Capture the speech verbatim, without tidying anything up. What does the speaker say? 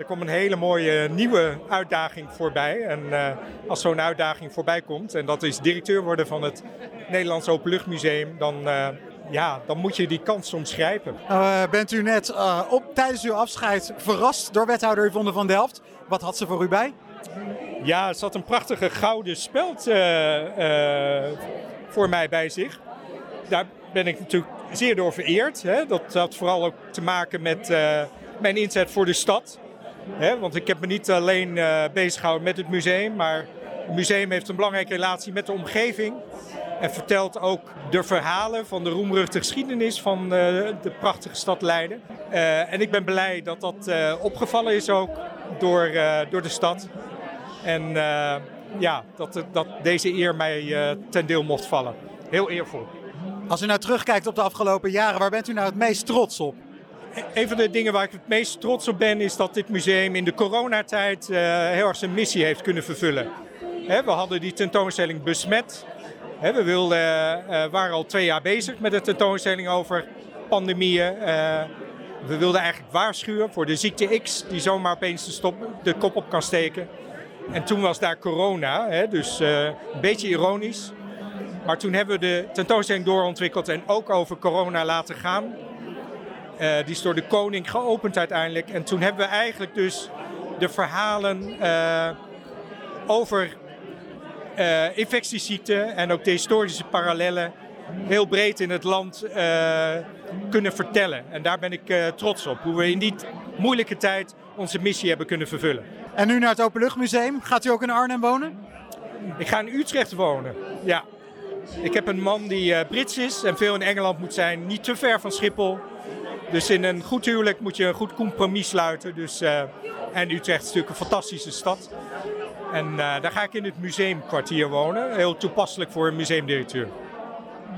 er komt een hele mooie nieuwe uitdaging voorbij. En uh, als zo'n uitdaging voorbij komt, en dat is directeur worden van het Nederlands Openluchtmuseum, dan, uh, ja, dan moet je die kans soms grijpen. Uh, bent u net uh, op, tijdens uw afscheid verrast door wethouder Yvonne van Delft? Wat had ze voor u bij? Ja, er zat een prachtige gouden speld uh, uh, voor mij bij zich. Daar ben ik natuurlijk zeer door vereerd. Hè. Dat had vooral ook te maken met uh, mijn inzet voor de stad. Hè, want ik heb me niet alleen uh, bezig gehouden met het museum, maar het museum heeft een belangrijke relatie met de omgeving. En vertelt ook de verhalen van de roemruchte geschiedenis van uh, de prachtige stad Leiden. Uh, en ik ben blij dat dat uh, opgevallen is ook door, uh, door de stad. En uh, ja, dat, dat deze eer mij uh, ten deel mocht vallen. Heel eervol. Als u nou terugkijkt op de afgelopen jaren, waar bent u nou het meest trots op? Een van de dingen waar ik het meest trots op ben, is dat dit museum in de coronatijd uh, heel erg zijn missie heeft kunnen vervullen. He, we hadden die tentoonstelling Besmet. He, we wilden, uh, waren al twee jaar bezig met de tentoonstelling over pandemieën. Uh, we wilden eigenlijk waarschuwen voor de ziekte X, die zomaar opeens de, stop, de kop op kan steken. En toen was daar corona, he, dus uh, een beetje ironisch. Maar toen hebben we de tentoonstelling doorontwikkeld en ook over corona laten gaan. Uh, die is door de koning geopend uiteindelijk. En toen hebben we eigenlijk dus de verhalen uh, over uh, infectieziekten en ook de historische parallellen heel breed in het land uh, kunnen vertellen. En daar ben ik uh, trots op. Hoe we in die moeilijke tijd onze missie hebben kunnen vervullen. En nu naar het Openluchtmuseum. Gaat u ook in Arnhem wonen? Ik ga in Utrecht wonen, ja. Ik heb een man die uh, Brits is en veel in Engeland moet zijn. Niet te ver van Schiphol. Dus in een goed huwelijk moet je een goed compromis sluiten. Dus, uh, en Utrecht is natuurlijk een fantastische stad. En uh, daar ga ik in het museumkwartier wonen. Heel toepasselijk voor een museumdirecteur.